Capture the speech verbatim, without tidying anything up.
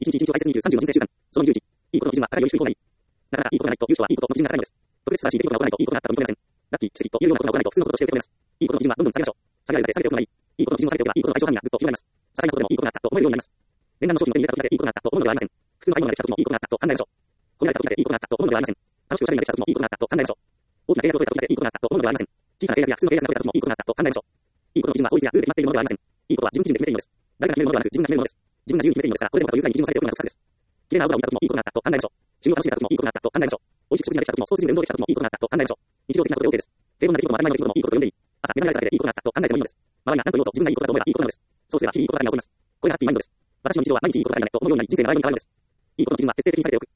いちにちいちにちを排泄にじゅう、さんじゅうの人生習慣。そのにじゅういち。いいことの基準は、誰より低い方がいい。だから、いいことがないと、優勝はいいことの基準が高いのです。特別素晴らしい出来事が起こらないと、いいことがあったと認めません。ラッキー、奇跡というようなことが起こらないと、普通のこととして受け止めます。いいことの基準はどんどん下げましょう。下げられたで下げておくのがいい。いいことの基準を下げておけば、いいことの対象範囲がぐっと広がります。些細なことでもいいことがあったと思えるようになります。念願の商品を手に入れた時だけいいことがあったと思うのではありません。普通の買い物ができた時もいいことがあったと考えましょう。込められた時だけいいことがあったと思うのではありません。楽しくおしゃれになできた時もいいことがあったと考えましょう。大きな契約を取れた時だけいいことがあったと思うのではありません。小さな契約や普通の契約が取れた時もいいことがあったと考えましょう。いいことの基準は法律やルールで決まっているものではありません。いいことは自分基準で決めていいのです。誰が決めるものではなく自分が決めるものです。自分が自由に決めていいのですから、これでもかというぐらいに基準をされておくのが得策です。綺麗な青空を見た時もいいことがあったと考えましょう。趣味を楽しめた時もいいことがあったと考えましょう。美味しく食事ができた時も、スポーツジムで運動できた時もいいことがあったと考えましょう。日常的なことで OK です。平凡な出来事も当たり前の出来事もいいことと呼んでいい。朝、目覚められただけでいいことがあったと考えてもいいのです。周りが何と言おうと自分がいいことだと思えばいいことなのです。そうすれば日々いいことばかりが起こります。これがハッピーマインドです。私の日常は毎日いいことばかりがないと思うようになり、人生の流れに変わるのです。いいことの基準は徹底的にされておく。